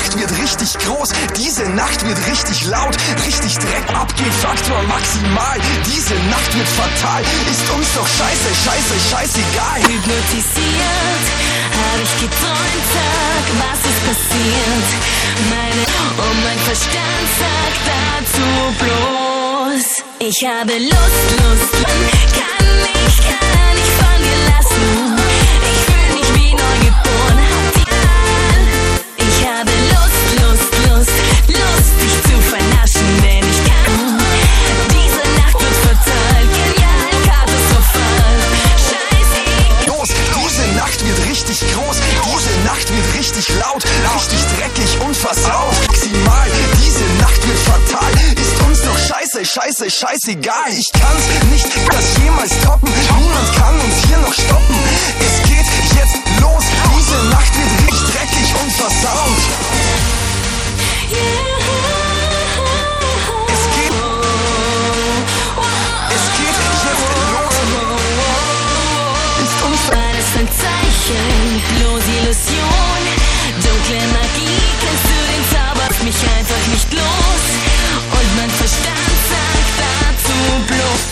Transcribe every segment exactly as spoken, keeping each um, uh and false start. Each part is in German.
Nacht wird richtig groß, diese Nacht wird richtig laut, richtig Dreck abgeht, Faktor maximal. Diese Nacht wird fatal, ist uns doch scheiße, scheiße, scheißegal. Hypnotisiert, hab ich geträumt, sag, was ist passiert? Meine, und mein Verstand sagt dazu bloß, ich habe Lust, Lust, kann nicht, kann nicht von dir lassen. Ich fühl mich wie neugeboren, hab die Wahl. Ich habe Lust, Lust, Lust, Lust, dich zu vernaschen, denn ich kann. Diese Nacht wird fatal, genial, katastrophal, scheiße. Los, diese Nacht wird richtig groß, diese Nacht wird richtig laut, richtig dreckig und versaut. Maximal, diese Nacht wird fatal, ist uns doch scheiße, scheiße, scheißegal. Ich kann's nicht das jemals toppen, niemand kann uns hier noch stoppen. Es geht jetzt los, diese Nacht wird richtig dreckig und versaut. Es geht, es geht jetzt los, ist uns War das ein Zeichen, bloß Illusion, dunkle Magie, kennst du den Zauber, mich einfach nicht los. Und mein Verstand sagt dazu bloß,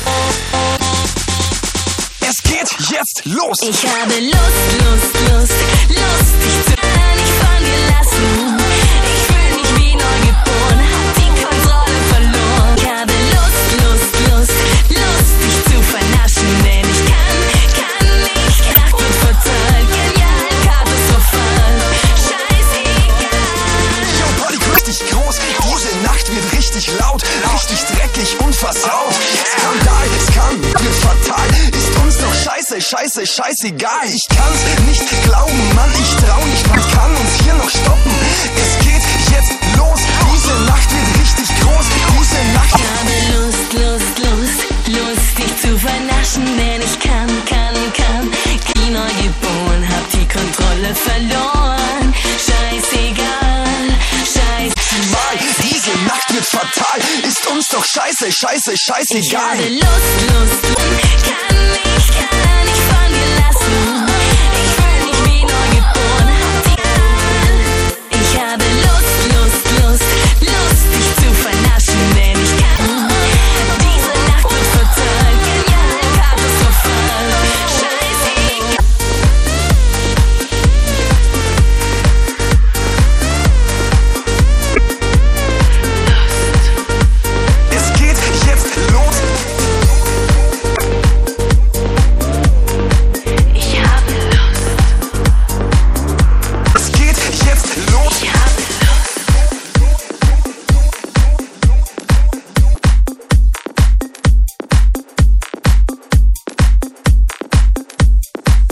Es geht jetzt los. ich habe Lust, Lust, Lust, Lust, dich zu nicht von dir lassen. Ich fühl mich wie neugeboren, hab die Kontrolle verloren. Ich habe Lust, Lust, Lust, Lust, dich zu vernaschen, denn ich kann, kann nicht. Nacht wird fatal, genial, katastrophal, scheißegal. Yo, Party richtig groß, diese Nacht wird richtig laut, richtig dreckig und versaut. Skandal, Skandal wird fatal, ist uns doch scheiße, scheiße, scheißegal. Ich kann's nicht glauben, Mann, ich trau nicht, man kann uns hier noch stoppen. Es geht jetzt los, diese Nacht wird richtig groß, diese Nacht. Ich habe Lust, Lust, Lust, Lust, dich zu vernaschen, denn ich kann, kann, kann. Wie neugeboren, hab die Kontrolle verloren. Scheißegal, scheißegal. Diese Nacht wird fatal, ist uns doch scheiße, scheiße, Ich scheißegal. habe Lust, Lust, Lust, kann nicht, kann nicht von dir lassen.